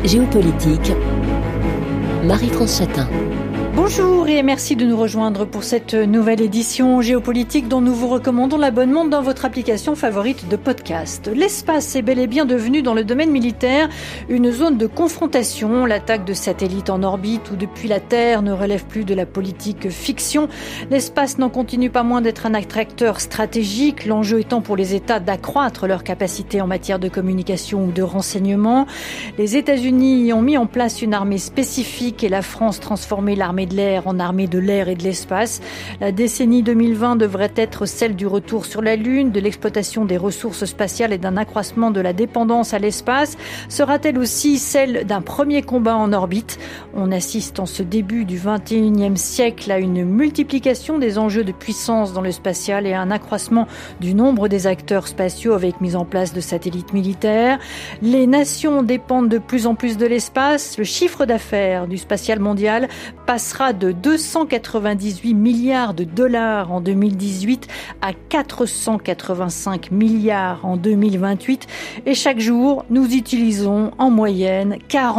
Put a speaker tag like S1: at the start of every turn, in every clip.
S1: Géopolitique, Marie-France Chatin.
S2: Bonjour et merci de nous rejoindre pour cette nouvelle édition géopolitique dont nous vous recommandons l'abonnement dans votre application favorite de podcast. L'espace est bel et bien devenu dans le domaine militaire une zone de confrontation. L'attaque de satellites en orbite ou depuis la Terre ne relève plus de la politique fiction. L'espace n'en continue pas moins d'être un attracteur stratégique, l'enjeu étant pour les États d'accroître leur capacité en matière de communication ou de renseignement. Les États-Unis y ont mis en place une armée spécifique et la France transformé l'armée de l'air en armée de l'air et de l'espace. La décennie 2020 devrait être celle du retour sur la Lune, de l'exploitation des ressources spatiales et d'un accroissement de la dépendance à l'espace. Sera-t-elle aussi celle d'un premier combat en orbite ? On assiste en ce début du XXIe siècle à une multiplication des enjeux de puissance dans le spatial et à un accroissement du nombre des acteurs spatiaux avec mise en place de satellites militaires. Les nations dépendent de plus en plus de l'espace. Le chiffre d'affaires du spatial mondial passera de 298 milliards de dollars en 2018 à 485 milliards en 2028. Et chaque jour, nous utilisons en moyenne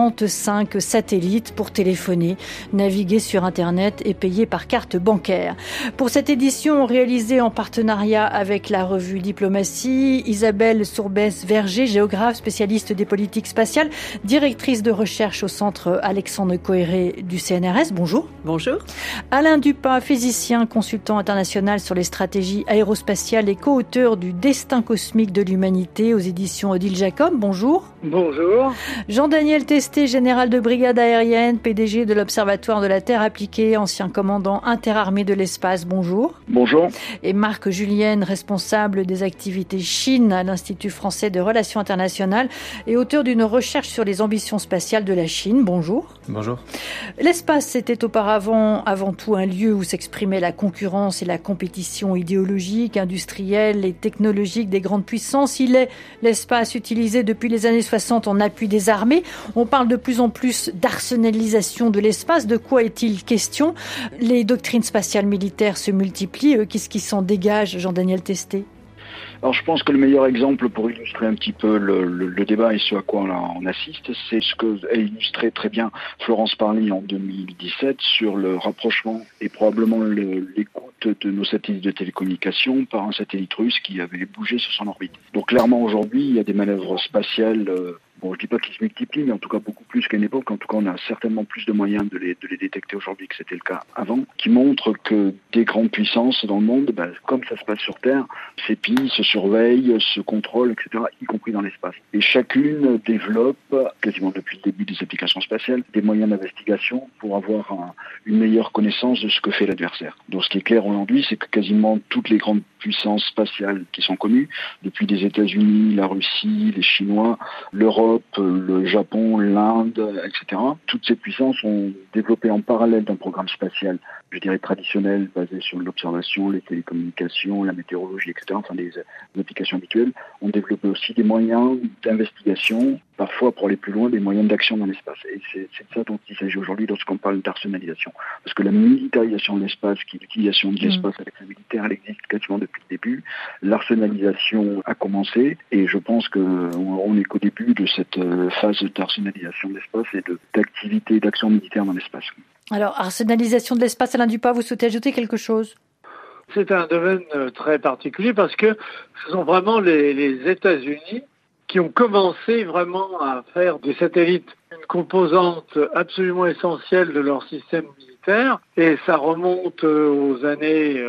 S2: 45 satellites pour téléphoner, naviguer sur Internet et payer par carte bancaire. Pour cette édition réalisée en partenariat avec la revue Diplomatie, Isabelle Sourbès-Verger, géographe, spécialiste des politiques spatiales, directrice de recherche au centre Alexandre Coéré du CNRS. Bonjour.
S3: Bonjour.
S2: Alain Dupas, physicien, consultant international sur les stratégies aérospatiales et co-auteur du Destin cosmique de l'humanité aux éditions Odile Jacob. Bonjour.
S4: Bonjour.
S2: Jean-Daniel Testé, général de brigade aérienne, PDG de l'Observatoire de la Terre appliquée, ancien commandant interarmée de l'espace. Bonjour.
S4: Bonjour.
S2: Et Marc Julienne, responsable des activités Chine à l'Institut français de relations internationales et auteur d'une recherche sur les ambitions spatiales de la Chine. Bonjour.
S5: Bonjour.
S2: L'espace, c'était auparavant avant tout un lieu où s'exprimait la concurrence et la compétition idéologique, industrielle et technologique des grandes puissances. Il est l'espace utilisé depuis les années 60 en appui des armées. On parle de plus en plus d'arsenalisation de l'espace. De quoi est-il question ? Les doctrines spatiales militaires se multiplient. Qu'est-ce qui s'en dégage, Jean-Daniel Testé ?
S4: Alors je pense que le meilleur exemple pour illustrer un petit peu le débat et ce à quoi on assiste, c'est ce qu'a illustré très bien Florence Parly en 2017 sur le rapprochement et probablement l'écoute de nos satellites de télécommunication par un satellite russe qui avait bougé sur son orbite. Donc clairement aujourd'hui, il y a des manœuvres spatiales. Bon, je dis pas qu'ils se multiplient, mais en tout cas beaucoup plus qu'à une époque. En tout cas, on a certainement plus de moyens de les détecter aujourd'hui que c'était le cas avant, qui montrent que des grandes puissances dans le monde, comme ça se passe sur Terre, s'épient, se surveillent, se contrôlent, etc., y compris dans l'espace. Et chacune développe, quasiment depuis le début des applications spatiales, des moyens d'investigation pour avoir une meilleure connaissance de ce que fait l'adversaire. Donc ce qui est clair aujourd'hui, c'est que quasiment toutes les grandes puissances spatiales qui sont connues, depuis les États-Unis, la Russie, les Chinois, l'Europe, le Japon, l'Inde, etc. Toutes ces puissances ont développé en parallèle d'un programme spatial, je dirais traditionnel, basé sur l'observation, les télécommunications, la météorologie, etc., enfin des applications habituelles, ont développé aussi des moyens d'investigation, parfois pour aller plus loin, des moyens d'action dans l'espace. Et c'est de ça dont il s'agit aujourd'hui lorsqu'on parle d'arsenalisation. Parce que la militarisation de l'espace, qui est l'utilisation de l'espace avec le militaire, elle existe quasiment depuis le début. L'arsenalisation a commencé et je pense qu'on n'est qu'au début de cette phase d'arsenalisation de l'espace et d'activité, d'action militaire dans l'espace.
S2: Alors, arsenalisation de l'espace, Alain Dupas, vous souhaitez ajouter quelque chose ?
S3: C'est un domaine très particulier parce que ce sont vraiment les États-Unis qui ont commencé vraiment à faire des satellites une composante absolument essentielle de leur système militaire, et ça remonte aux années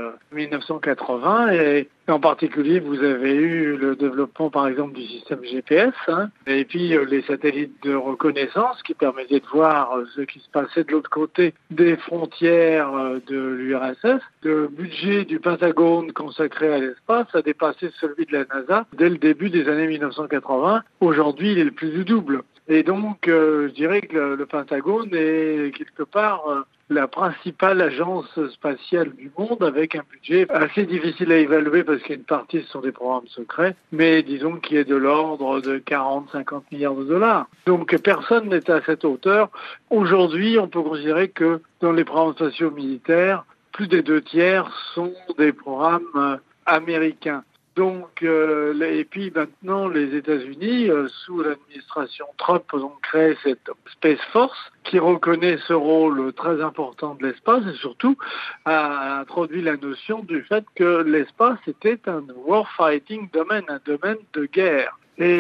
S3: 1980, et en particulier vous avez eu le développement par exemple du système GPS, et puis les satellites de reconnaissance qui permettaient de voir ce qui se passait de l'autre côté des frontières de l'URSS. Le budget du Pentagone consacré à l'espace a dépassé celui de la NASA dès le début des années 1980. Aujourd'hui, il est le plus du double. Et donc, je dirais que le Pentagone est quelque part la principale agence spatiale du monde, avec un budget assez difficile à évaluer parce qu'une partie ce sont des programmes secrets, mais disons qui est de l'ordre de 40-50 milliards de dollars. Donc personne n'est à cette hauteur. Aujourd'hui, on peut considérer que dans les programmes spatiaux militaires, plus des 2 tiers sont des programmes américains. Donc, et puis maintenant, les États-Unis, sous l'administration Trump, ont créé cette Space Force qui reconnaît ce rôle très important de l'espace et surtout a introduit la notion du fait que l'espace était un warfighting domaine, un domaine de guerre.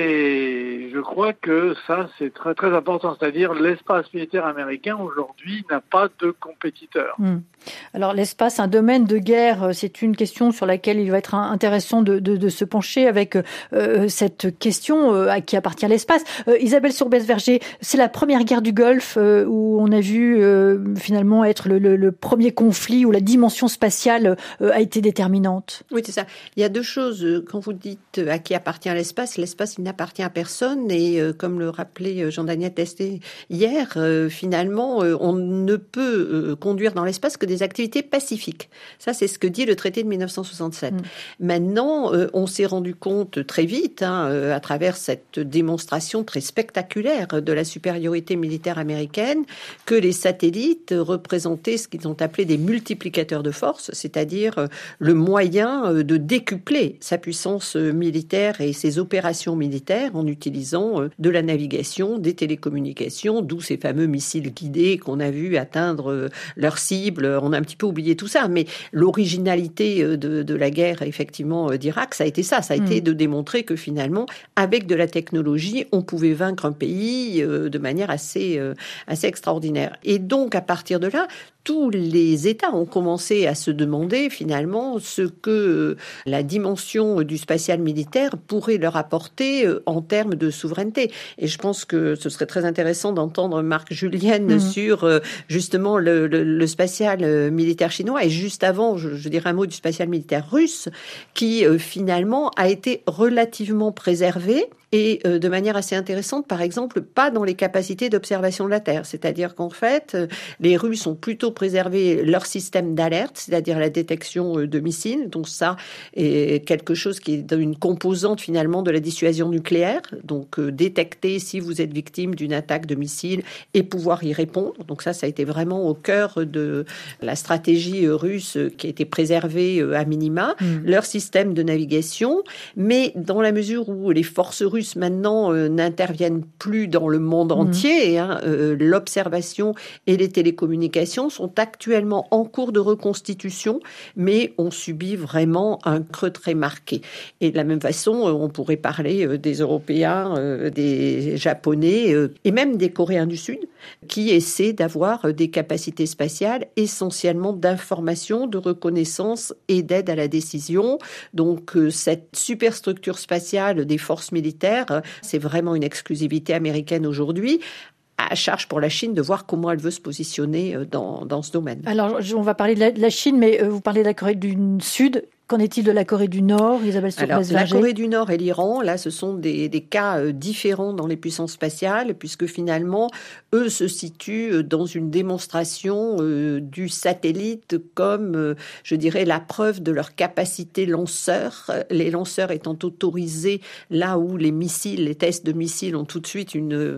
S3: Et je crois que ça, c'est très très important. C'est-à-dire l'espace militaire américain aujourd'hui n'a pas de compétiteur.
S2: Alors l'espace, un domaine de guerre, c'est une question sur laquelle il va être intéressant de se pencher avec cette question à qui appartient l'espace. Isabelle Sourbès-Verger, c'est la première guerre du Golfe où on a vu finalement être le premier conflit où la dimension spatiale a été déterminante.
S5: Oui, c'est ça. Il y a deux choses. Quand vous dites à qui appartient l'espace, il n'appartient à personne. Et comme le rappelait Jean-Daniel Testé hier, finalement, on ne peut conduire dans l'espace que des activités pacifiques. Ça, c'est ce que dit le traité de 1967. Maintenant, on s'est rendu compte très vite, à travers cette démonstration très spectaculaire de la supériorité militaire américaine, que les satellites représentaient ce qu'ils ont appelé des multiplicateurs de force, c'est-à-dire le moyen de décupler sa puissance militaire et ses opérations militaires en utilisant de la navigation, des télécommunications, d'où ces fameux missiles guidés qu'on a vu atteindre leur cible. On a un petit peu oublié tout ça, mais l'originalité de la guerre, effectivement, d'Irak, ça a été ça. Ça a été de démontrer que finalement, avec de la technologie, on pouvait vaincre un pays de manière assez extraordinaire. Et donc, à partir de là, tous les États ont commencé à se demander finalement ce que la dimension du spatial militaire pourrait leur apporter en termes de souveraineté. Et je pense que ce serait très intéressant d'entendre Marc Julienne sur justement le spatial militaire chinois. Et juste avant, je dirais un mot du spatial militaire russe qui finalement a été relativement préservé. Et de manière assez intéressante, par exemple, pas dans les capacités d'observation de la Terre. C'est-à-dire qu'en fait, les Russes ont plutôt préservé leur système d'alerte, c'est-à-dire la détection de missiles. Donc ça est quelque chose qui est une composante finalement de la dissuasion nucléaire. Donc détecter si vous êtes victime d'une attaque de missiles et pouvoir y répondre. Donc ça a été vraiment au cœur de la stratégie russe qui a été préservée à minima. Leur système de navigation, mais dans la mesure où les forces russes maintenant n'interviennent plus dans le monde entier. L'observation et les télécommunications sont actuellement en cours de reconstitution, mais on subit vraiment un creux très marqué. Et de la même façon, on pourrait parler des Européens, des Japonais et même des Coréens du Sud qui essaient d'avoir des capacités spatiales essentiellement d'information, de reconnaissance et d'aide à la décision. Donc cette superstructure spatiale des forces militaires, c'est vraiment une exclusivité américaine aujourd'hui. À charge pour la Chine de voir comment elle veut se positionner dans ce domaine.
S2: Alors, on va parler de la Chine, mais vous parlez de la Corée du Sud. Qu'en est-il de la Corée du Nord, Isabelle Sourbès-Verger ?
S5: La Corée du Nord et l'Iran, là, ce sont des cas différents dans les puissances spatiales, puisque finalement, eux se situent dans une démonstration du satellite comme, je dirais, la preuve de leur capacité lanceur. Les lanceurs étant autorisés là où les missiles, les tests de missiles ont tout de suite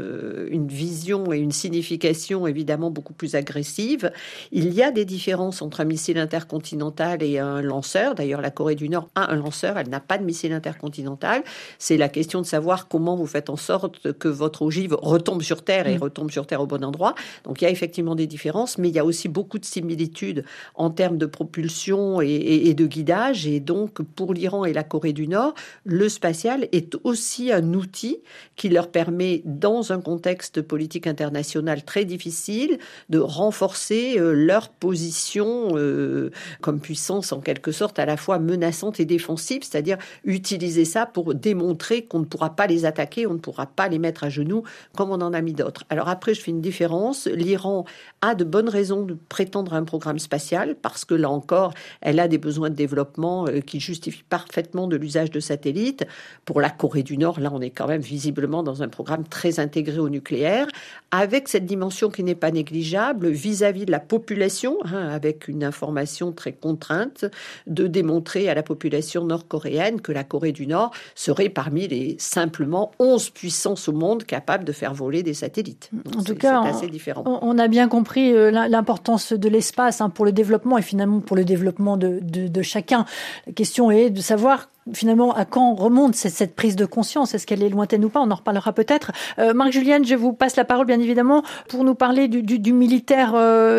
S5: une vision et une signification évidemment beaucoup plus agressive. Il y a des différences entre un missile intercontinental et un lanceur. D'ailleurs, la Corée du Nord a un lanceur, elle n'a pas de missile intercontinental. C'est la question de savoir comment vous faites en sorte que votre ogive retombe sur Terre et retombe sur Terre au bon endroit. Donc il y a effectivement des différences, mais il y a aussi beaucoup de similitudes en termes de propulsion et de guidage. Et donc pour l'Iran et la Corée du Nord, le spatial est aussi un outil qui leur permet, dans un contexte politique international très difficile, de renforcer leur position comme puissance en quelque sorte à la fois menaçante et défensive, c'est-à-dire utiliser ça pour démontrer qu'on ne pourra pas les attaquer, on ne pourra pas les mettre à genoux comme on en a mis d'autres. Alors après, je fais une différence. L'Iran a de bonnes raisons de prétendre à un programme spatial parce que là encore, elle a des besoins de développement qui justifient parfaitement de l'usage de satellites. Pour la Corée du Nord, là, on est quand même visiblement dans un programme très intégré au nucléaire, avec cette dimension qui n'est pas négligeable vis-à-vis de la population, avec une information très contrainte, de démontrer démontrer à la population nord-coréenne que la Corée du Nord serait parmi les simplement 11 puissances au monde capables de faire voler des satellites. Donc
S2: en tout cas,
S5: c'est assez différent.
S2: On a bien compris l'importance de l'espace pour le développement et finalement pour le développement de chacun. La question est de savoir finalement à quand remonte cette prise de conscience. Est-ce qu'elle est lointaine ou pas? On en reparlera peut-être. Marc Julienne, je vous passe la parole bien évidemment pour nous parler du militaire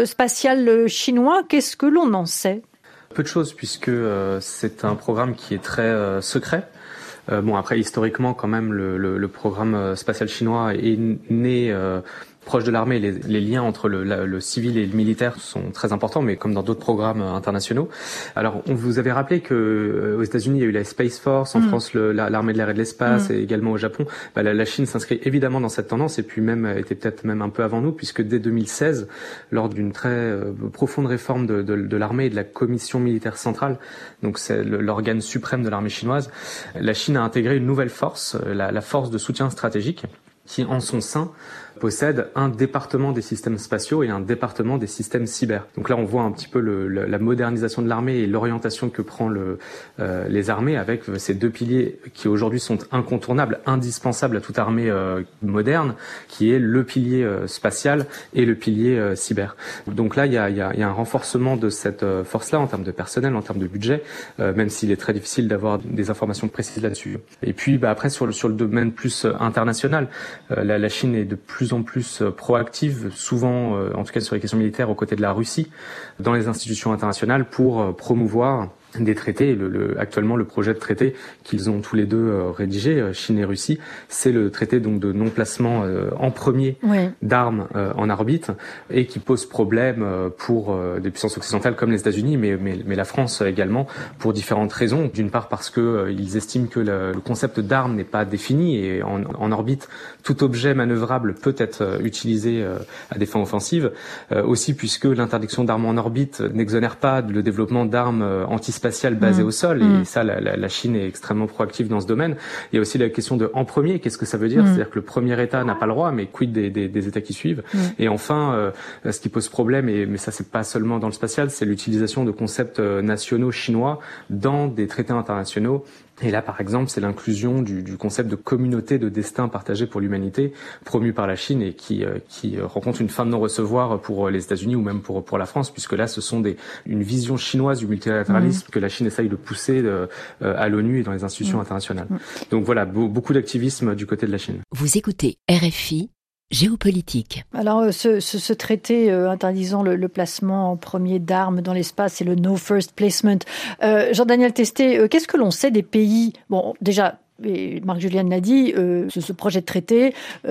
S2: spatial chinois. Qu'est-ce que l'on en sait?
S6: Peu de choses puisque c'est un programme qui est très secret. Après, historiquement, quand même, le programme spatial chinois est né proche de l'armée. Les liens entre le civil et le militaire sont très importants, mais comme dans d'autres programmes internationaux. Alors, on vous avait rappelé que aux États-Unis, il y a eu la Space Force, en France, l'armée de l'air et de l'espace, et également au Japon. La Chine s'inscrit évidemment dans cette tendance, et puis était peut-être même un peu avant nous, puisque dès 2016, lors d'une très profonde réforme de l'armée et de la commission militaire centrale, donc c'est l'organe suprême de l'armée chinoise, la Chine a intégré une nouvelle force, la force de soutien stratégique, qui en son sein possède un département des systèmes spatiaux et un département des systèmes cyber. Donc là, on voit un petit peu la modernisation de l'armée et l'orientation que prend les armées avec ces deux piliers qui aujourd'hui sont incontournables, indispensables à toute armée moderne, qui est le pilier spatial et le pilier cyber. Donc là, il y a un renforcement de cette force-là en termes de personnel, en termes de budget, même s'il est très difficile d'avoir des informations précises là-dessus. Et puis après, sur le domaine plus international, la Chine est de plus en plus proactive, souvent, en tout cas sur les questions militaires, aux côtés de la Russie, dans les institutions internationales pour promouvoir des traités. Actuellement, le projet de traité qu'ils ont tous les deux rédigé, Chine et Russie, c'est le traité donc de non-placement en premier d'armes en orbite et qui pose problème pour des puissances occidentales comme les États-Unis, mais la France également, pour différentes raisons. D'une part parce que ils estiment que le concept d'arme n'est pas défini et en orbite, tout objet manœuvrable peut être utilisé à des fins offensives. Aussi puisque l'interdiction d'armes en orbite n'exonère pas le développement d'armes antispatiales basées au sol, et ça, la Chine est extrêmement proactive dans ce domaine. Il y a aussi la question de en premier, qu'est-ce que ça veut dire? C'est-à-dire que le premier État n'a pas le droit, mais quid des États qui suivent? Et enfin, ce qui pose problème, mais ça c'est pas seulement dans le spatial, c'est l'utilisation de concepts nationaux chinois dans des traités internationaux. Et là, par exemple, c'est l'inclusion du concept de communauté de destin partagé pour l'humanité, promu par la Chine et qui rencontre une fin de non-recevoir pour les États-Unis ou même pour la France, puisque là, ce sont une vision chinoise du multilatéralisme que la Chine essaye de pousser à l'ONU et dans les institutions internationales. Donc voilà, beaucoup d'activisme du côté de la Chine.
S1: Vous écoutez RFI. Géopolitique.
S2: Alors, ce traité interdisant le placement en premier d'armes dans l'espace et le No First Placement. Jean-Daniel Testé, qu'est-ce que l'on sait des pays? Bon, déjà, et Marc Julienne l'a dit, ce projet de traité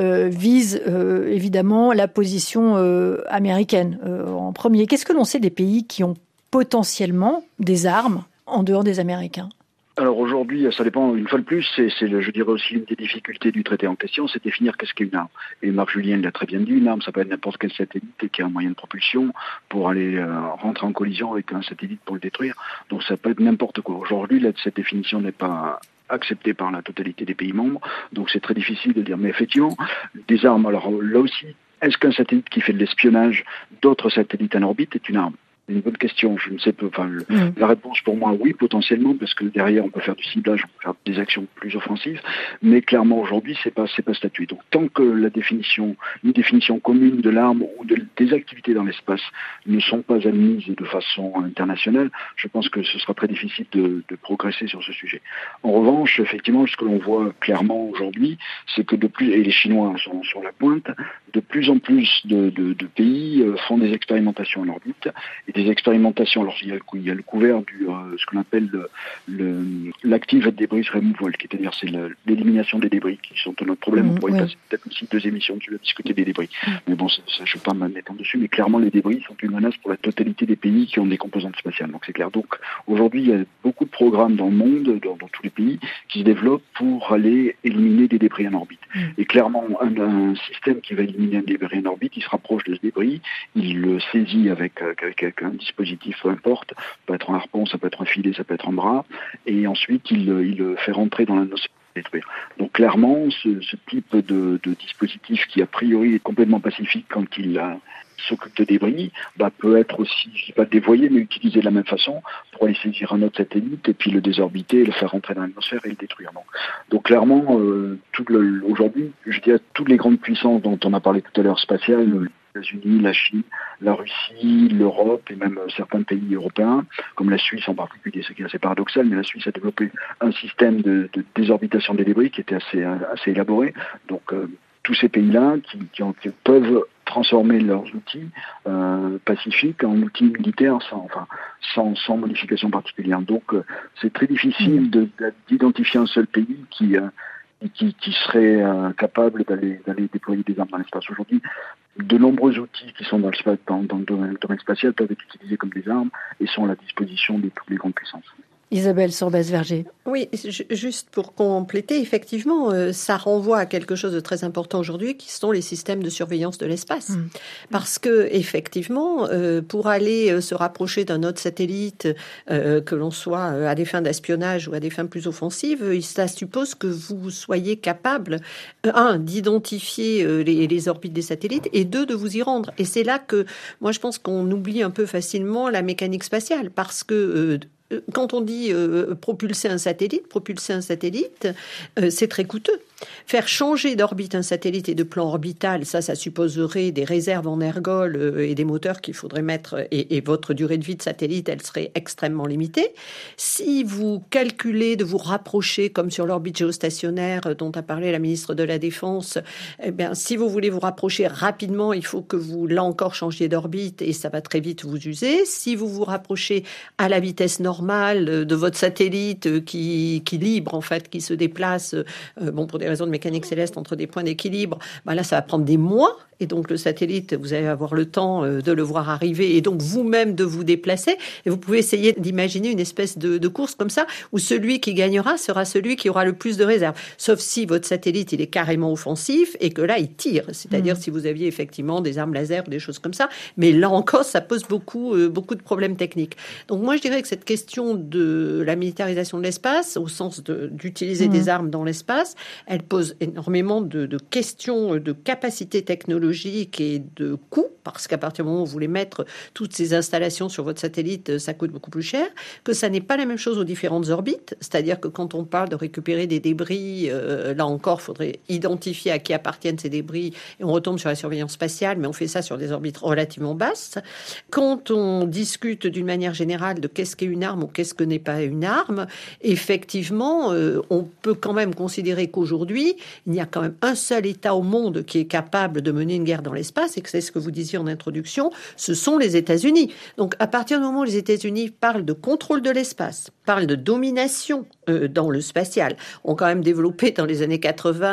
S2: vise évidemment la position américaine en premier. Qu'est-ce que l'on sait des pays qui ont potentiellement des armes en dehors des Américains?
S4: Alors aujourd'hui, ça dépend, une fois de plus, je dirais aussi une des difficultés du traité en question, c'est définir qu'est-ce qu'est une arme. Et Marc Julien l'a très bien dit, une arme, ça peut être n'importe quel satellite qui a un moyen de propulsion pour aller rentrer en collision avec un satellite pour le détruire. Donc ça peut être n'importe quoi. Aujourd'hui, cette définition n'est pas acceptée par la totalité des pays membres, donc c'est très difficile de dire. Mais effectivement, des armes, alors là aussi, est-ce qu'un satellite qui fait de l'espionnage d'autres satellites en orbite est une arme? C'est une bonne question. Je ne sais pas. La réponse pour moi, oui, potentiellement, parce que derrière, on peut faire du ciblage, on peut faire des actions plus offensives. Mais clairement, aujourd'hui, c'est pas statué. Donc, tant que une définition commune de l'arme ou des activités dans l'espace ne sont pas admises de façon internationale, je pense que ce sera très difficile de progresser sur ce sujet. En revanche, effectivement, ce que l'on voit clairement aujourd'hui, c'est que et les Chinois sont sur la pointe, de plus en plus de pays font des expérimentations en orbite. Et des expérimentations, alors il y a le couvert ce qu'on appelle l'active debris removal, c'est-à-dire c'est l'élimination des débris qui sont notre problème. On pourrait passer peut-être aussi 2 émissions à discuter des débris. Mais bon, ça je ne vais pas m'étendre dessus, mais clairement les débris sont une menace pour la totalité des pays qui ont des composantes spatiales. Donc c'est clair. Donc aujourd'hui, il y a beaucoup de programmes dans le monde, dans tous les pays, qui se développent pour aller éliminer des débris en orbite. Et clairement, un système qui va éliminer un débris en orbite, il se rapproche de ce débris, il le saisit avec un dispositif, peu importe, ça peut être un harpon, ça peut être un filet, ça peut être un bras, et ensuite il le fait rentrer dans détruire. Donc clairement, ce type de dispositif qui a priori est complètement pacifique quand il s'occupe de débris, peut être aussi, je ne dis pas dévoyé, mais utilisé de la même façon pour aller saisir un autre satellite et puis le désorbiter, le faire rentrer dans l'atmosphère et le détruire. Donc clairement, aujourd'hui, je dirais toutes les grandes puissances dont on a parlé tout à l'heure spatiales, les États-Unis, la Chine, la Russie, l'Europe et même certains pays européens, comme la Suisse en particulier, ce qui est assez paradoxal, mais la Suisse a développé un système de désorbitation des débris qui était assez élaboré. Donc tous ces pays-là qui peuvent transformer leurs outils pacifiques en outils militaires sans modification particulière. Donc c'est très difficile d'identifier un seul pays qui serait capable d'aller déployer des armes dans l'espace. Aujourd'hui, de nombreux outils qui sont dans le domaine spatial peuvent être utilisés comme des armes et sont à la disposition de toutes les grandes puissances.
S2: Isabelle Sorbès-Verger.
S5: Oui, juste pour compléter, effectivement, ça renvoie à quelque chose de très important aujourd'hui, qui sont les systèmes de surveillance de l'espace. Parce que, effectivement, pour aller se rapprocher d'un autre satellite, que l'on soit à des fins d'espionnage ou à des fins plus offensives, ça suppose que vous soyez capable, d'identifier les orbites des satellites, et deux, de vous y rendre. Et c'est là que, moi, je pense qu'on oublie un peu facilement la mécanique spatiale, parce que quand on dit propulser un satellite, c'est très coûteux. Faire changer d'orbite un satellite et de plan orbital, ça supposerait des réserves en ergol et des moteurs qu'il faudrait mettre, et votre durée de vie de satellite, elle serait extrêmement limitée. Si vous calculez de vous rapprocher, comme sur l'orbite géostationnaire dont a parlé la ministre de la Défense, si vous voulez vous rapprocher rapidement, il faut que vous, là encore, changiez d'orbite et ça va très vite vous user. Si vous vous rapprochez à la vitesse normale de votre satellite qui libre, en fait, qui se déplace, pour des raisons de mécanique céleste entre des points d'équilibre, là, ça va prendre des mois. Et donc, le satellite, vous allez avoir le temps de le voir arriver et donc vous-même de vous déplacer. Et vous pouvez essayer d'imaginer une espèce de course comme ça où celui qui gagnera sera celui qui aura le plus de réserves. Sauf si votre satellite, il est carrément offensif et que là, il tire. C'est-à-dire si vous aviez effectivement des armes laser ou des choses comme ça. Mais là encore, ça pose beaucoup de problèmes techniques. Donc, moi, je dirais que cette question de la militarisation de l'espace, au sens d'utiliser des armes dans l'espace, elle pose énormément de questions de capacité technologique et de coûts, parce qu'à partir du moment où vous voulez mettre toutes ces installations sur votre satellite, ça coûte beaucoup plus cher, que ça n'est pas la même chose aux différentes orbites, c'est-à-dire que quand on parle de récupérer des débris, là encore, il faudrait identifier à qui appartiennent ces débris, et on retombe sur la surveillance spatiale, mais on fait ça sur des orbites relativement basses. Quand on discute d'une manière générale de qu'est-ce qu'est une arme ou qu'est-ce que n'est pas une arme, effectivement, on peut quand même considérer qu'aujourd'hui, il n'y a quand même un seul État au monde qui est capable de mener une guerre dans l'espace, et que c'est ce que vous disiez en introduction, ce sont les États-Unis. Donc, à partir du moment où les États-Unis parlent de contrôle de l'espace, parlent de domination dans le spatial, ont quand même développé dans les années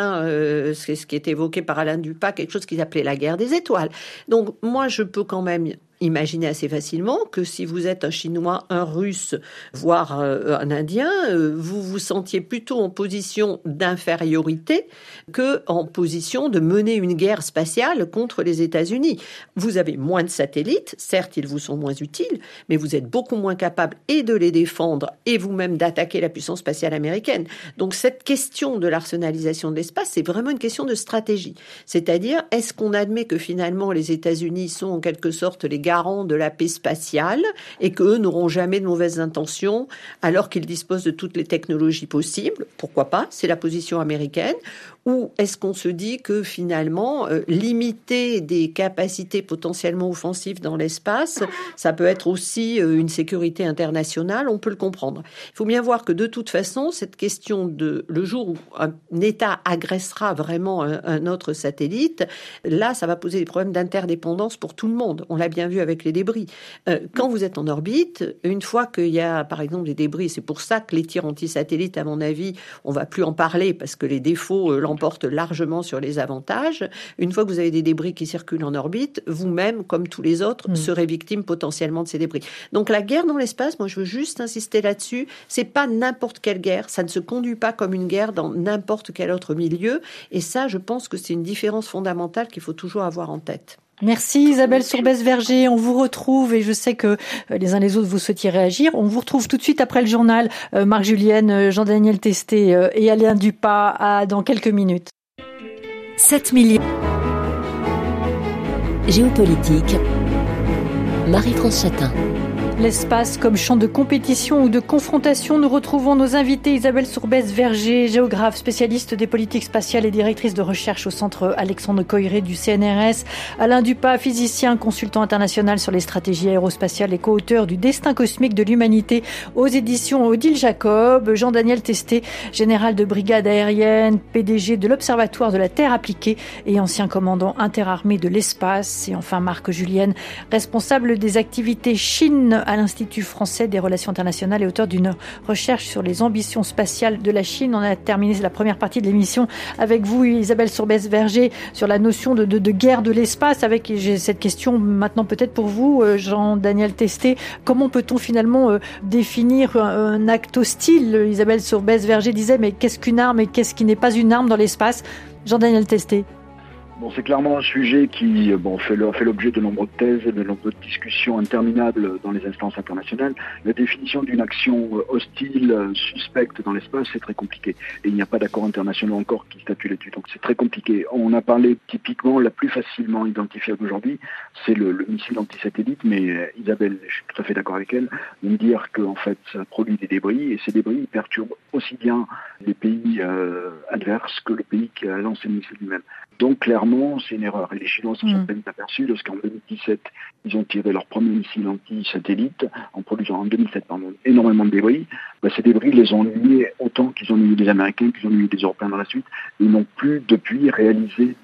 S5: 80, c'est ce qui est évoqué par Alain Dupas, quelque chose qu'ils appelaient la guerre des étoiles. Donc, moi, je peux quand même imaginez assez facilement que si vous êtes un Chinois, un Russe, voire un Indien, vous vous sentiez plutôt en position d'infériorité que en position de mener une guerre spatiale contre les États-Unis. Vous avez moins de satellites, certes ils vous sont moins utiles, mais vous êtes beaucoup moins capable et de les défendre et vous-même d'attaquer la puissance spatiale américaine. Donc cette question de l'arsenalisation de l'espace, c'est vraiment une question de stratégie. C'est-à-dire, est-ce qu'on admet que finalement les États-Unis sont en quelque sorte les garants de la paix spatiale et qu'eux n'auront jamais de mauvaises intentions alors qu'ils disposent de toutes les technologies possibles? Pourquoi pas? C'est la position américaine. Ou est-ce qu'on se dit que finalement, limiter des capacités potentiellement offensives dans l'espace, ça peut être aussi une sécurité internationale? On peut le comprendre. Il faut bien voir que de toute façon, cette question de le jour où un État agressera vraiment un autre satellite, là, ça va poser des problèmes d'interdépendance pour tout le monde. On l'a bien vu avec les débris. Quand vous êtes en orbite, une fois qu'il y a, par exemple, des débris, c'est pour ça que les tirs anti-satellites, à mon avis, on va plus en parler parce que les défauts l'emportent largement sur les avantages. Une fois que vous avez des débris qui circulent en orbite, vous-même, comme tous les autres, serez victime potentiellement de ces débris. Donc la guerre dans l'espace, moi je veux juste insister là-dessus, c'est pas n'importe quelle guerre, ça ne se conduit pas comme une guerre dans n'importe quel autre milieu, et ça je pense que c'est une différence fondamentale qu'il faut toujours avoir en tête.
S2: Merci Isabelle Sourbès-Vergé. On vous retrouve, et je sais que les uns les autres vous souhaitiez réagir. On vous retrouve tout de suite après le journal. Marc Julienne, Jean-Daniel Testé et Alain Dupas dans quelques minutes.
S1: 7 millions. Géopolitique. Marie-France Chatin.
S2: L'espace comme champ de compétition ou de confrontation, nous retrouvons nos invités Isabelle Sourbès-Vergé, géographe, spécialiste des politiques spatiales et directrice de recherche au centre Alexandre Coiré du CNRS, Alain Dupas, physicien, consultant international sur les stratégies aérospatiales et co-auteur du Destin cosmique de l'humanité aux éditions Odile Jacob, Jean-Daniel Testé, général de brigade aérienne, PDG de l'Observatoire de la Terre appliquée et ancien commandant interarmé de l'espace, et enfin Marc Julienne, responsable des activités Chine à l'Institut français des relations internationales et auteur d'une recherche sur les ambitions spatiales de la Chine. On a terminé la première partie de l'émission avec vous, Isabelle Sourbès-Vergé, sur la notion de guerre de l'espace. J'ai cette question maintenant peut-être pour vous, Jean-Daniel Testé. Comment peut-on finalement définir un acte hostile? Isabelle Sourbès-Vergé disait, mais qu'est-ce qu'une arme et qu'est-ce qui n'est pas une arme dans l'espace? Jean-Daniel Testé.
S4: Bon, c'est clairement un sujet qui fait l'objet de nombreuses thèses, de nombreuses discussions interminables dans les instances internationales. La définition d'une action hostile, suspecte dans l'espace, c'est très compliqué. Et il n'y a pas d'accord international encore qui statue là-dessus. Donc c'est très compliqué. On a parlé typiquement, la plus facilement identifiable aujourd'hui, c'est le missile antisatellite, mais Isabelle, je suis tout à fait d'accord avec elle, de me dire qu'en fait ça produit des débris, et ces débris perturbent aussi bien les pays adverses que le pays qui a lancé le missile lui-même. Donc clairement, c'est une erreur. Et les Chinois se sont peine aperçus lorsqu'en 2017, ils ont tiré leur premier missile anti-satellite en produisant en 2007 énormément de débris. Ces débris les ont nuits autant qu'ils ont nuit des Américains, qu'ils ont nuit des Européens dans la suite. Ils n'ont plus depuis réalisé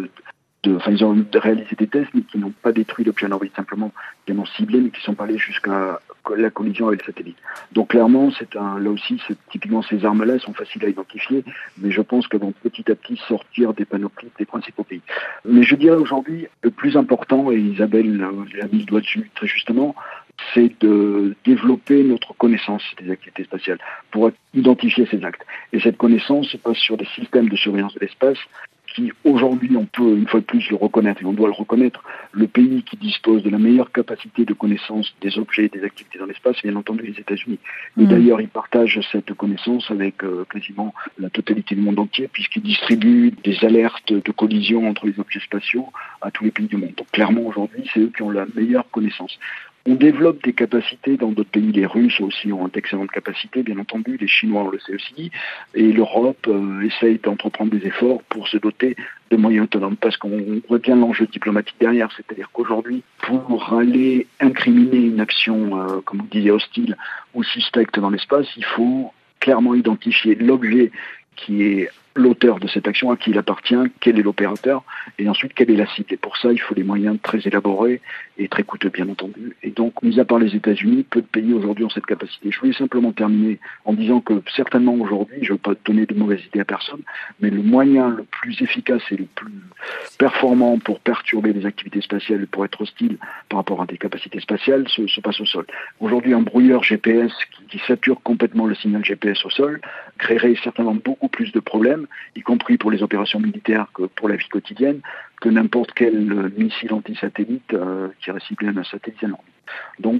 S4: ils ont réalisé des tests, mais qui n'ont pas détruit l'objet en orbite, simplement qui l'ont ciblé, mais qui sont pas allés jusqu'à la collision avec le satellite. Donc clairement, là aussi, typiquement ces armes-là sont faciles à identifier, mais je pense qu'elles vont petit à petit sortir des panoplies des principaux pays. Mais je dirais aujourd'hui, le plus important, et Isabelle l'a mis le doigt dessus très justement, c'est de développer notre connaissance des activités spatiales pour identifier ces actes. Et cette connaissance se passe sur des systèmes de surveillance de l'espace qui, aujourd'hui, on peut, une fois de plus, le reconnaître, et on doit le reconnaître, le pays qui dispose de la meilleure capacité de connaissance des objets et des activités dans l'espace, c'est bien entendu les États-Unis. Et d'ailleurs, ils partagent cette connaissance avec quasiment la totalité du monde entier, puisqu'ils distribuent des alertes de collision entre les objets spatiaux à tous les pays du monde. Donc clairement, aujourd'hui, c'est eux qui ont la meilleure connaissance. On développe des capacités dans d'autres pays. Les Russes aussi ont d'excellentes capacités, bien entendu. Les Chinois, on le sait aussi. Et l'Europe essaye d'entreprendre des efforts pour se doter de moyens autonomes. Parce qu'on voit bien l'enjeu diplomatique derrière. C'est-à-dire qu'aujourd'hui, pour aller incriminer une action, comme vous disiez, hostile ou suspecte dans l'espace, il faut clairement identifier l'objet qui est l'auteur de cette action, à qui il appartient, quel est l'opérateur, et ensuite quelle est la cible. Et pour ça, il faut des moyens très élaborés et très coûteux, bien entendu. Et donc, mis à part les États-Unis, peu de pays aujourd'hui ont cette capacité. Je voulais simplement terminer en disant que certainement aujourd'hui, je ne veux pas donner de mauvaises idées à personne, mais le moyen le plus efficace et le plus performant pour perturber les activités spatiales, pour être hostile par rapport à des capacités spatiales, se passe au sol. Aujourd'hui, un brouilleur GPS qui sature complètement le signal GPS au sol créerait certainement beaucoup plus de problèmes, y compris pour les opérations militaires que pour la vie quotidienne, que n'importe quel missile anti-satellite qui aurait ciblé un satellite en orbite. Donc,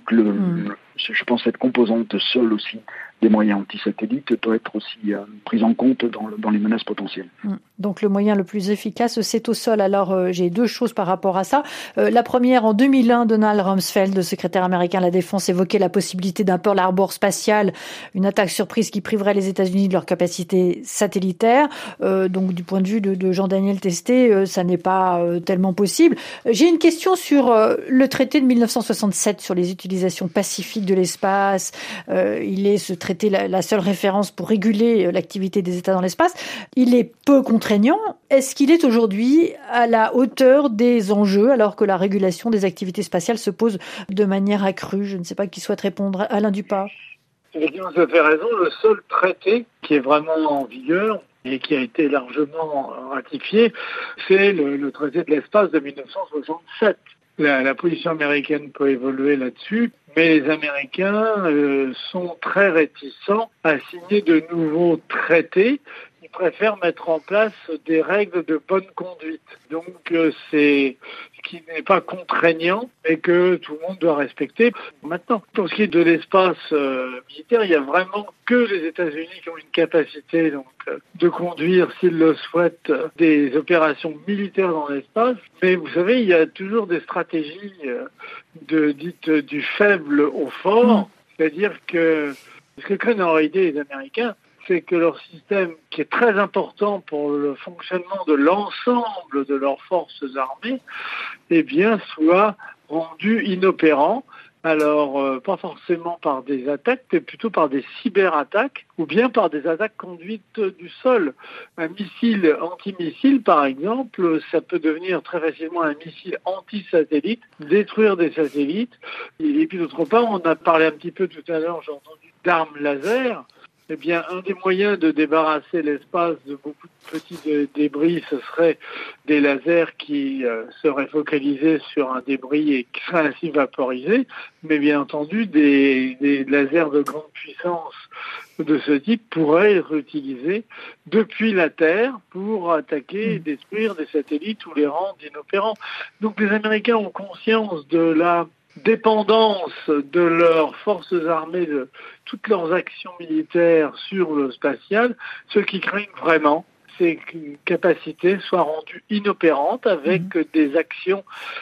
S4: je pense que cette composante sol aussi des moyens anti-satellites doit être aussi prise en compte dans les menaces potentielles.
S2: Donc le moyen le plus efficace, c'est au sol. Alors j'ai deux choses par rapport à ça. La première, en 2001, Donald Rumsfeld, le secrétaire américain à la Défense, évoquait la possibilité d'un Pearl Harbor spatial, une attaque surprise qui priverait les États-Unis de leur capacité satellitaire. Donc du point de vue de Jean-Daniel Testé, ça n'est pas tellement possible. J'ai une question sur le traité de 1967 sur les utilisations pacifiques de l'espace. Il est ce traité la seule référence pour réguler l'activité des États dans l'espace. Il est peu contraignant. Est-ce qu'il est aujourd'hui à la hauteur des enjeux alors que la régulation des activités spatiales se pose de manière accrue? Je ne sais pas qui souhaite répondre. Alain Dupas.
S3: Effectivement, vous avez raison. Le seul traité qui est vraiment en vigueur et qui a été largement ratifié, c'est le traité de l'espace de 1967. La position américaine peut évoluer là-dessus, mais les Américains sont très réticents à signer de nouveaux traités. ils préfèrent mettre en place des règles de bonne conduite. Donc c'est ce qui n'est pas contraignant et que tout le monde doit respecter. Maintenant, pour ce qui est de l'espace militaire, il n'y a vraiment que les États-Unis qui ont une capacité de conduire, s'ils le souhaitent, des opérations militaires dans l'espace. Mais vous savez, il y a toujours des stratégies dites du faible au fort, c'est-à-dire que ce que craignent en réalité les Américains, c'est que leur système, qui est très important pour le fonctionnement de l'ensemble de leurs forces armées, soit rendu inopérant. Alors, pas forcément par des attaques, mais plutôt par des cyberattaques ou bien par des attaques conduites du sol. Un missile antimissile, par exemple, ça peut devenir très facilement un missile anti-satellite, détruire des satellites. Et puis d'autre part, on a parlé un petit peu tout à l'heure, j'ai entendu, d'armes laser. Eh bien, un des moyens de débarrasser l'espace de beaucoup de petits débris, ce serait des lasers qui seraient focalisés sur un débris et qui seraient ainsi vaporisés. Mais bien entendu, des lasers de grande puissance de ce type pourraient être utilisés depuis la Terre pour attaquer et détruire des satellites ou les rendre inopérants. Donc les Américains ont conscience de la dépendance de leurs forces armées, de toutes leurs actions militaires sur le spatial. Ce qui craignent vraiment, c'est qu'une capacité soit rendue inopérante avec des actions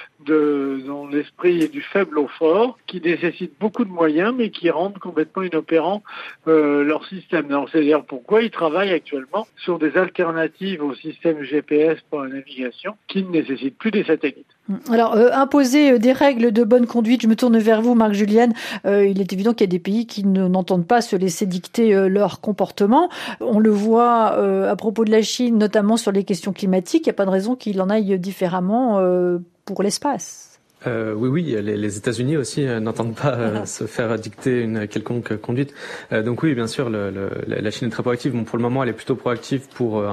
S3: dans l'esprit du faible au fort, qui nécessitent beaucoup de moyens, mais qui rendent complètement inopérant leur système. Alors, c'est-à-dire pourquoi ils travaillent actuellement sur des alternatives au système GPS pour la navigation, qui ne nécessitent plus des satellites.
S2: Alors, imposer des règles de bonne conduite, je me tourne vers vous, Marc Julian. Il est évident qu'il y a des pays qui n'entendent pas se laisser dicter leur comportement. On le voit à propos de la Chine, notamment sur les questions climatiques. Il n'y a pas de raison qu'il en aille différemment pour l'espace.
S6: Oui, les États-Unis aussi n'entendent pas se faire dicter une quelconque conduite. Donc oui, bien sûr, la Chine est très proactive. Bon, pour le moment, elle est plutôt proactive pour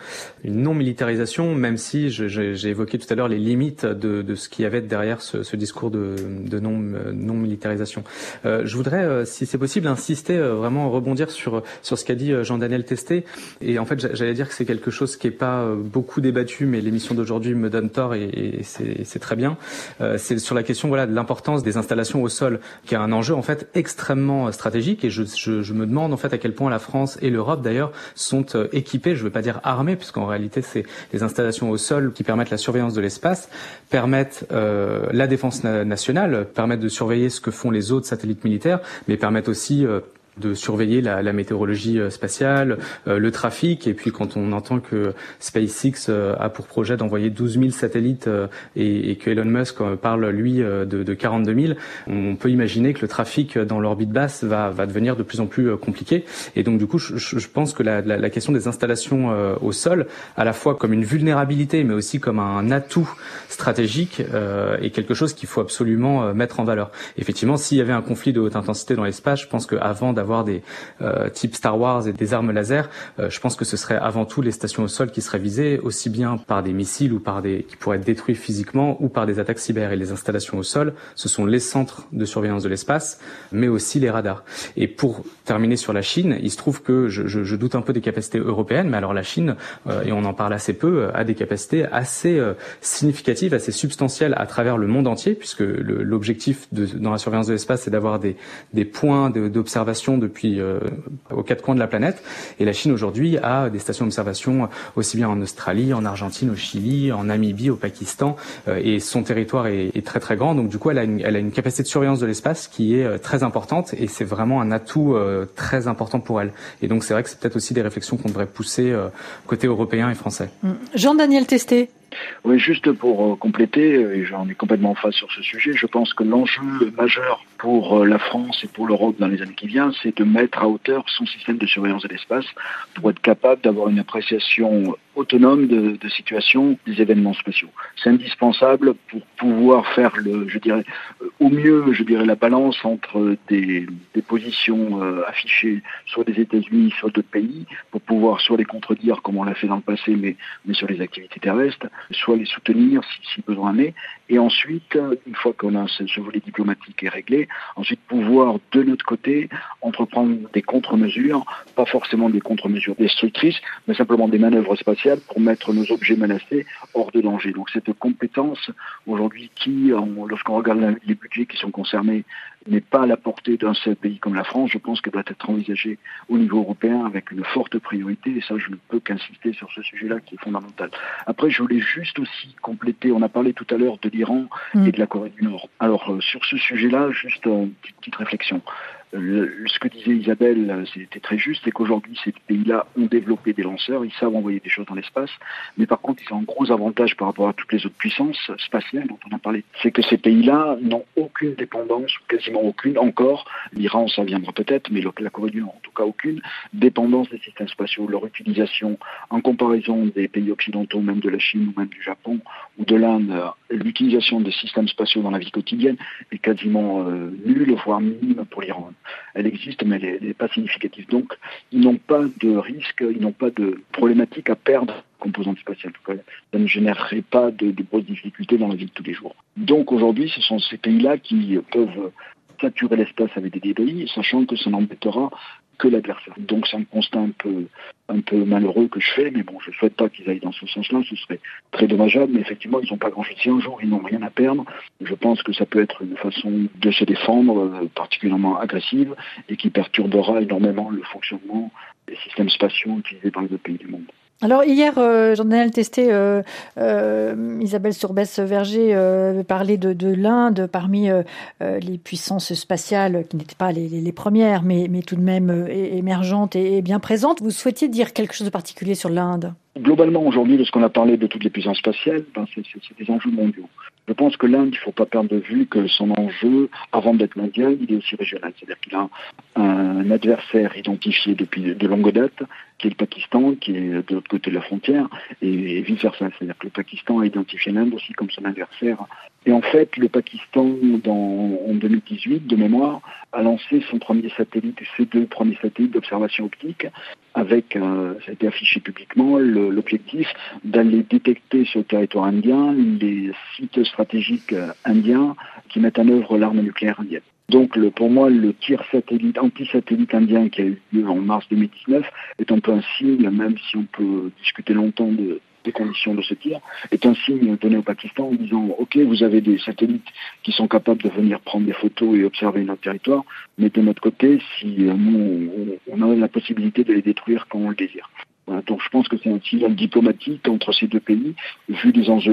S6: une non-militarisation, même si j'ai évoqué tout à l'heure les limites de ce qu'il y avait derrière ce discours de non-militarisation. Je voudrais, si c'est possible, insister, vraiment rebondir sur ce qu'a dit Jean-Daniel Testé. Et en fait, j'allais dire que c'est quelque chose qui est pas beaucoup débattu, mais l'émission d'aujourd'hui me donne tort et c'est très bien. C'est sur la question de l'importance des installations au sol, qui est un enjeu en fait extrêmement stratégique. Et je me demande en fait à quel point la France et l'Europe d'ailleurs sont équipées, je ne veux pas dire armées, puisqu'en réalité c'est des installations au sol qui permettent la surveillance de l'espace, permettent la défense nationale, permettent de surveiller ce que font les autres satellites militaires, mais permettent aussi de surveiller la météorologie spatiale, le trafic, et puis quand on entend que SpaceX a pour projet d'envoyer 12 000 satellites et que Elon Musk parle, lui, de 42 000, on peut imaginer que le trafic dans l'orbite basse va devenir de plus en plus compliqué. Et donc, du coup, je pense que la question des installations au sol, à la fois comme une vulnérabilité, mais aussi comme un atout stratégique, est quelque chose qu'il faut absolument mettre en valeur. Effectivement, s'il y avait un conflit de haute intensité dans l'espace, je pense qu'avant d'avoir des types Star Wars et des armes laser, je pense que ce serait avant tout les stations au sol qui seraient visées, aussi bien par des missiles ou qui pourraient être détruits physiquement, ou par des attaques cyber. Et les installations au sol, ce sont les centres de surveillance de l'espace, mais aussi les radars. Et pour terminer sur la Chine, il se trouve que je doute un peu des capacités européennes, mais alors la Chine, et on en parle assez peu, a des capacités assez significatives, assez substantielles à travers le monde entier, puisque l'objectif dans la surveillance de l'espace, c'est d'avoir des points d'observation depuis aux quatre coins de la planète. Et la Chine aujourd'hui a des stations d'observation aussi bien en Australie, en Argentine, au Chili, en Namibie, au Pakistan, et son territoire est très très grand. Donc du coup, elle a une capacité de surveillance de l'espace qui est très importante, et c'est vraiment un atout très important pour elle. Et donc c'est vrai que c'est peut-être aussi des réflexions qu'on devrait pousser côté européen et français.
S2: Jean-Daniel Testé.
S4: Oui, juste pour compléter, et j'en ai complètement en face sur ce sujet, je pense que l'enjeu majeur pour la France et pour l'Europe dans les années qui viennent, c'est de mettre à hauteur son système de surveillance de l'espace pour être capable d'avoir une appréciation autonome de situations, des événements spatiaux. C'est indispensable pour pouvoir faire au mieux, la balance entre des positions affichées soit des États-Unis, soit d'autres pays, pour pouvoir soit les contredire comme on l'a fait dans le passé, mais sur les activités terrestres, soit les soutenir si besoin est, et ensuite, une fois qu'on a ce volet diplomatique est réglé, ensuite pouvoir de notre côté entreprendre des contre-mesures, pas forcément des contre-mesures destructrices, mais simplement des manœuvres spatiales pour mettre nos objets menacés hors de danger. Donc cette compétence aujourd'hui qui, lorsqu'on regarde les budgets qui sont concernés, n'est pas à la portée d'un seul pays comme la France, je pense qu'elle doit être envisagée au niveau européen avec une forte priorité, et ça je ne peux qu'insister sur ce sujet-là qui est fondamental. Après, je voulais juste aussi compléter, on a parlé tout à l'heure de l'Iran et de la Corée du Nord. Alors sur ce sujet-là, juste une petite réflexion. Ce que disait Isabelle, c'était très juste, c'est qu'aujourd'hui, ces pays-là ont développé des lanceurs, ils savent envoyer des choses dans l'espace, mais par contre, ils ont un gros avantage par rapport à toutes les autres puissances spatiales dont on a parlé. C'est que ces pays-là n'ont aucune dépendance, ou quasiment aucune encore, l'Iran, ça viendra peut-être, mais la Corée du Nord, en tout cas aucune, dépendance des systèmes spatiaux. Leur utilisation, en comparaison des pays occidentaux, même de la Chine ou même du Japon ou de l'Inde, l'utilisation des systèmes spatiaux dans la vie quotidienne est quasiment nulle, voire minime pour l'Iran. Elle existe, mais elle n'est pas significative. Donc, ils n'ont pas de risque, ils n'ont pas de problématique à perdre composante spatiale. En tout cas, ça ne générerait pas de grosses difficultés dans la vie de tous les jours. Donc, aujourd'hui, ce sont ces pays-là qui peuvent saturer l'espace avec des débris, sachant que ça n'embêtera que l'adversaire. Donc c'est un constat un peu malheureux que je fais, mais bon, je ne souhaite pas qu'ils aillent dans ce sens-là, ce serait très dommageable, mais effectivement, ils n'ont pas grand-chose. Si un jour, ils n'ont rien à perdre, je pense que ça peut être une façon de se défendre particulièrement agressive et qui perturbera énormément le fonctionnement des systèmes spatiaux utilisés par les autres pays du monde.
S2: Alors hier, Jean-Daniel Testé, Isabelle Sourbès-Verger parlait de l'Inde parmi les puissances spatiales qui n'étaient pas les premières, mais tout de même émergentes et bien présentes. Vous souhaitiez dire quelque chose de particulier sur l'Inde ?
S4: Globalement, aujourd'hui, lorsqu'on a parlé de toutes les puissances spatiales, c'est des enjeux mondiaux. Je pense que l'Inde, il ne faut pas perdre de vue que son enjeu, avant d'être mondial, il est aussi régional. C'est-à-dire qu'il a un adversaire identifié depuis de longue date, qui est le Pakistan, qui est de l'autre côté de la frontière, et vice-versa. C'est-à-dire que le Pakistan a identifié l'Inde aussi comme son adversaire. Et en fait, le Pakistan, en 2018, de mémoire, a lancé son premier satellite, ses 2 premiers satellites d'observation optique, avec, ça a été affiché publiquement, l'objectif d'aller détecter sur le territoire indien les sites stratégiques indiens qui mettent en œuvre l'arme nucléaire indienne. Donc pour moi, le tir anti-satellite indien qui a eu lieu en mars 2019 est un peu un signe, même si on peut discuter longtemps des conditions de ce tir, est un signe donné au Pakistan en disant « Ok, vous avez des satellites qui sont capables de venir prendre des photos et observer notre territoire, mais de notre côté, si nous, on a la possibilité de les détruire quand on le désire. » Voilà, donc je pense que c'est un signal diplomatique entre ces 2 pays, vu les enjeux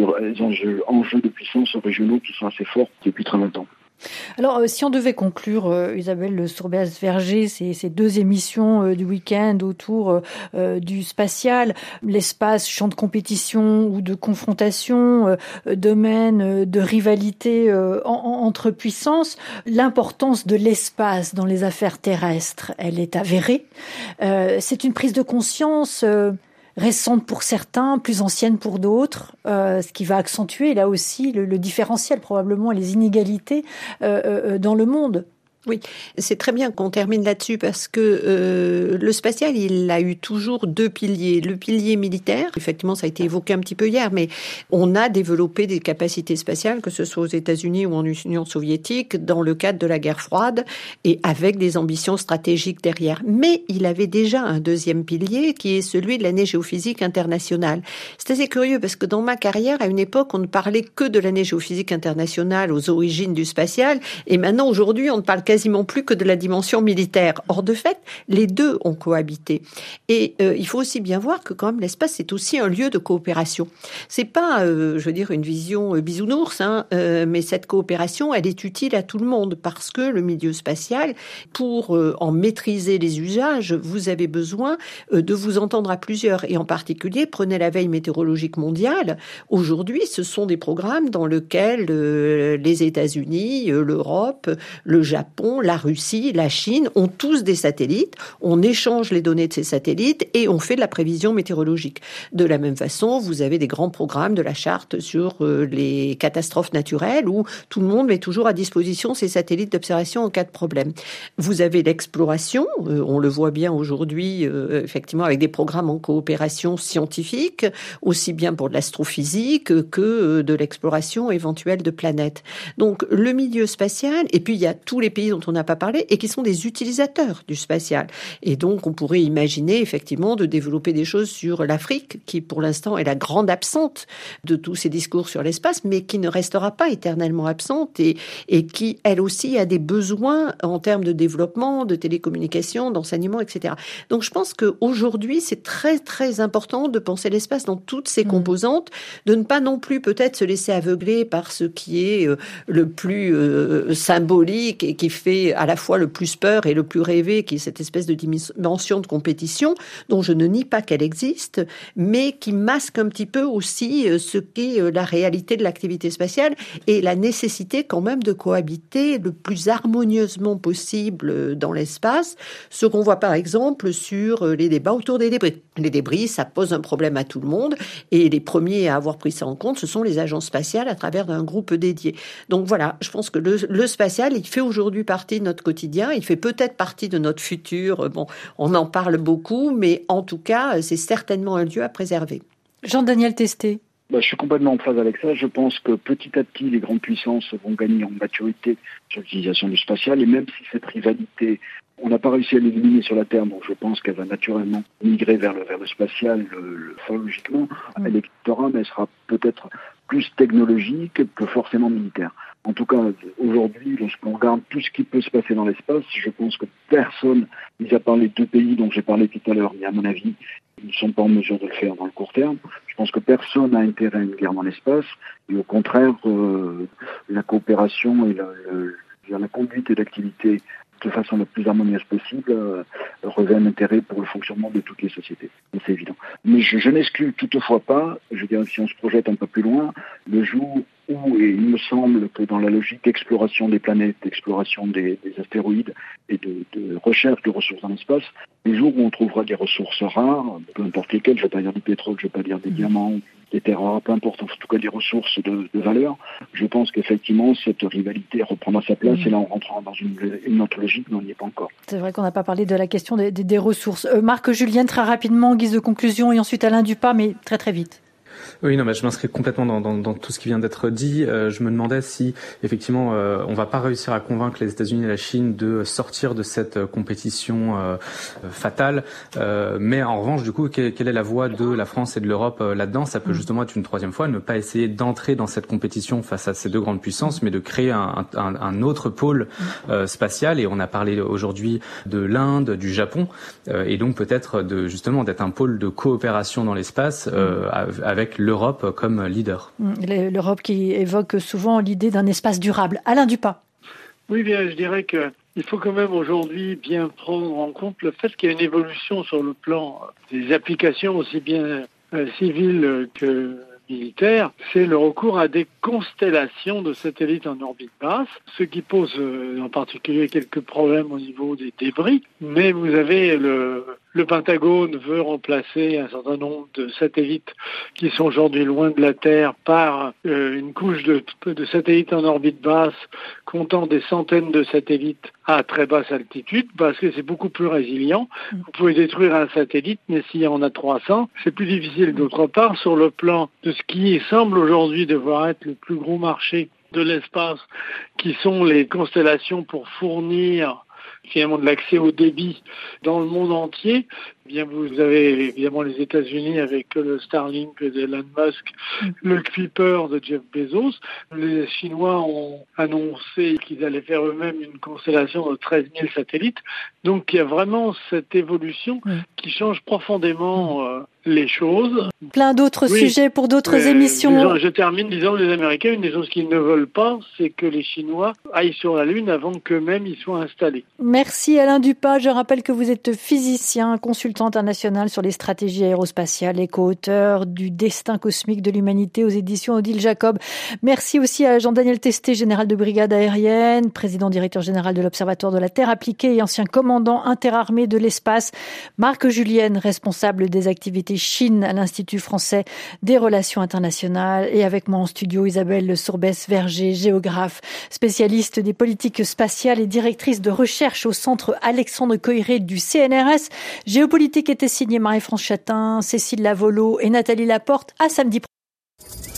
S4: de puissance régionaux qui sont assez forts depuis très longtemps.
S2: Alors, si on devait conclure, Isabelle Sourbès-Verger, ces 2 émissions du week-end autour du spatial, l'espace, champ de compétition ou de confrontation, domaine de rivalité entre puissances, l'importance de l'espace dans les affaires terrestres, elle est avérée. C'est une prise de conscience récente pour certains, plus ancienne pour d'autres, ce qui va accentuer là aussi le différentiel probablement et les inégalités dans le monde.
S5: Oui, c'est très bien qu'on termine là-dessus parce que le spatial, il a eu toujours 2 piliers. Le pilier militaire, effectivement, ça a été évoqué un petit peu hier, mais on a développé des capacités spatiales, que ce soit aux États-Unis ou en Union soviétique, dans le cadre de la guerre froide et avec des ambitions stratégiques derrière. Mais il avait déjà un 2e pilier qui est celui de l'année géophysique internationale. C'est assez curieux parce que dans ma carrière, à une époque, on ne parlait que de l'année géophysique internationale aux origines du spatial et maintenant, aujourd'hui, on ne parle quasiment plus que de la dimension militaire. Or, de fait, les 2 ont cohabité. Et il faut aussi bien voir que quand même l'espace, c'est aussi un lieu de coopération. C'est pas, une vision bisounours, mais cette coopération, elle est utile à tout le monde parce que le milieu spatial, pour en maîtriser les usages, vous avez besoin de vous entendre à plusieurs. Et en particulier, prenez la veille météorologique mondiale. Aujourd'hui, ce sont des programmes dans lesquels les États-Unis, l'Europe, le Japon, Japon, la Russie, la Chine ont tous des satellites. On échange les données de ces satellites et on fait de la prévision météorologique. De la même façon, vous avez des grands programmes de la charte sur les catastrophes naturelles où tout le monde met toujours à disposition ces satellites d'observation en cas de problème. Vous avez l'exploration, on le voit bien aujourd'hui, effectivement, avec des programmes en coopération scientifique, aussi bien pour de l'astrophysique que de l'exploration éventuelle de planètes. Donc, le milieu spatial, et puis il y a tous les pays dont on n'a pas parlé et qui sont des utilisateurs du spatial. Et donc, on pourrait imaginer, effectivement, de développer des choses sur l'Afrique, qui pour l'instant est la grande absente de tous ces discours sur l'espace, mais qui ne restera pas éternellement absente et qui, elle aussi, a des besoins en termes de développement, de télécommunications, d'enseignement, etc. Donc, je pense qu'aujourd'hui, c'est très, très important de penser l'espace dans toutes ses composantes, de ne pas non plus peut-être se laisser aveugler par ce qui est le plus symbolique et qui fait à la fois le plus peur et le plus rêvé, qui est cette espèce de dimension de compétition dont je ne nie pas qu'elle existe, mais qui masque un petit peu aussi ce qu'est la réalité de l'activité spatiale et la nécessité quand même de cohabiter le plus harmonieusement possible dans l'espace. Ce qu'on voit par exemple sur les débats autour des débris. Les débris, ça pose un problème à tout le monde et les premiers à avoir pris ça en compte, ce sont les agences spatiales à travers un groupe dédié. Donc voilà, je pense que le spatial, il fait aujourd'hui partie de notre quotidien, il fait peut-être partie de notre futur. Bon, on en parle beaucoup, mais en tout cas, c'est certainement un lieu à préserver.
S2: Jean-Daniel Testé.
S4: Je suis complètement en phase avec ça. Je pense que petit à petit, les grandes puissances vont gagner en maturité sur l'utilisation du spatial. Et même si cette rivalité, on n'a pas réussi à l'éliminer sur la Terre, donc je pense qu'elle va naturellement migrer vers le spatial, logiquement. L'électorat, mais elle sera peut-être plus technologique que forcément militaire. En tout cas, aujourd'hui, lorsqu'on regarde tout ce qui peut se passer dans l'espace, je pense que personne, mis à part les deux pays dont j'ai parlé tout à l'heure, mais à mon avis, ils ne sont pas en mesure de le faire dans le court terme. Je pense que personne n'a intérêt à une guerre dans l'espace. Et au contraire, la coopération et la conduite et l'activité de façon la plus harmonieuse possible revêt un intérêt pour le fonctionnement de toutes les sociétés. C'est évident. Mais je n'exclus toutefois pas, je dirais si on se projette un peu plus loin, le jour où, et il me semble que dans la logique d'exploration des planètes, d'exploration des astéroïdes et de recherche de ressources dans l'espace, les jours où on trouvera des ressources rares, peu importe lesquelles, je ne vais pas dire du pétrole, je ne vais pas dire des diamants, des terres rares, peu importe, en tout cas des ressources de valeur, je pense qu'effectivement cette rivalité reprendra sa place et là on rentrera dans une autre logique, mais on n'y est pas encore.
S2: C'est vrai qu'on n'a pas parlé de la question des ressources. Marc Julien, très rapidement, en guise de conclusion, et ensuite Alain Dupas, mais très très vite.
S6: Oui, non, je m'inscris complètement dans tout ce qui vient d'être dit. Je me demandais si, effectivement, on va pas réussir à convaincre les États-Unis et la Chine de sortir de cette compétition fatale. Mais en revanche, du coup, quelle est la voie de la France et de l'Europe là-dedans? Ça peut justement être une troisième fois, ne pas essayer d'entrer dans cette compétition face à ces deux grandes puissances, mais de créer un autre pôle spatial. Et on a parlé aujourd'hui de l'Inde, du Japon, et donc peut-être d'être un pôle de coopération dans l'espace avec l'Europe comme leader.
S2: L'Europe qui évoque souvent l'idée d'un espace durable. Alain Dupas.
S3: Oui, bien, je dirais qu'il faut quand même aujourd'hui bien prendre en compte le fait qu'il y a une évolution sur le plan des applications aussi bien civiles que militaires. C'est le recours à des constellations de satellites en orbite basse, ce qui pose en particulier quelques problèmes au niveau des débris. Mais vous avez le Pentagone veut remplacer un certain nombre de satellites qui sont aujourd'hui loin de la Terre par une couche de satellites en orbite basse comptant des centaines de satellites à très basse altitude parce que c'est beaucoup plus résilient. Vous pouvez détruire un satellite, mais s'il y en a 300, c'est plus difficile. D'autre part, sur le plan de ce qui semble aujourd'hui devoir être le plus gros marché de l'espace, qui sont les constellations pour fournir finalement de l'accès au débit dans le monde entier. Bien, vous avez évidemment les États-Unis avec le Starlink d'Elon Musk, le Kuiper de Jeff Bezos. Les Chinois ont annoncé qu'ils allaient faire eux-mêmes une constellation de 13 000 satellites. Donc il y a vraiment cette évolution qui change profondément les choses.
S2: Plein d'autres sujets pour d'autres émissions.
S3: Je termine disant les Américains, une des choses qu'ils ne veulent pas, c'est que les Chinois aillent sur la Lune avant qu'eux-mêmes y soient installés.
S2: Merci Alain Dupas. Je rappelle que vous êtes physicien, consultant international sur les stratégies aérospatiales et co-auteur du Destin cosmique de l'humanité aux éditions Odile Jacob. Merci aussi à Jean-Daniel Testé, général de brigade aérienne, président directeur général de l'Observatoire de la Terre appliquée et ancien commandant interarmé de l'espace. Marc Julienne, responsable des activités Chine à l'Institut français des relations internationales. Et avec moi en studio, Isabelle Sourbès-Verger, géographe, spécialiste des politiques spatiales et directrice de recherche au centre Alexandre Coiré du CNRS. Géopolitique était signée Marie-France Chatin, Cécile Lavolo et Nathalie Laporte. À samedi prochain.